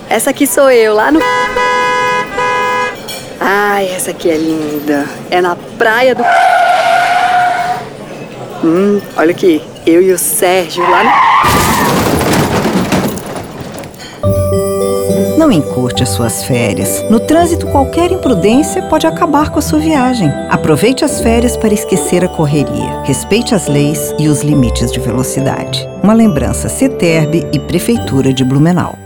Essa aqui sou eu, lá no... Ai, essa aqui é linda. É na praia do... olha aqui. Eu e o Sérgio lá no... Não encurte as suas férias. No trânsito, qualquer imprudência pode acabar com a sua viagem. Aproveite as férias para esquecer a correria. Respeite as leis e os limites de velocidade. Uma lembrança CETERB e Prefeitura de Blumenau.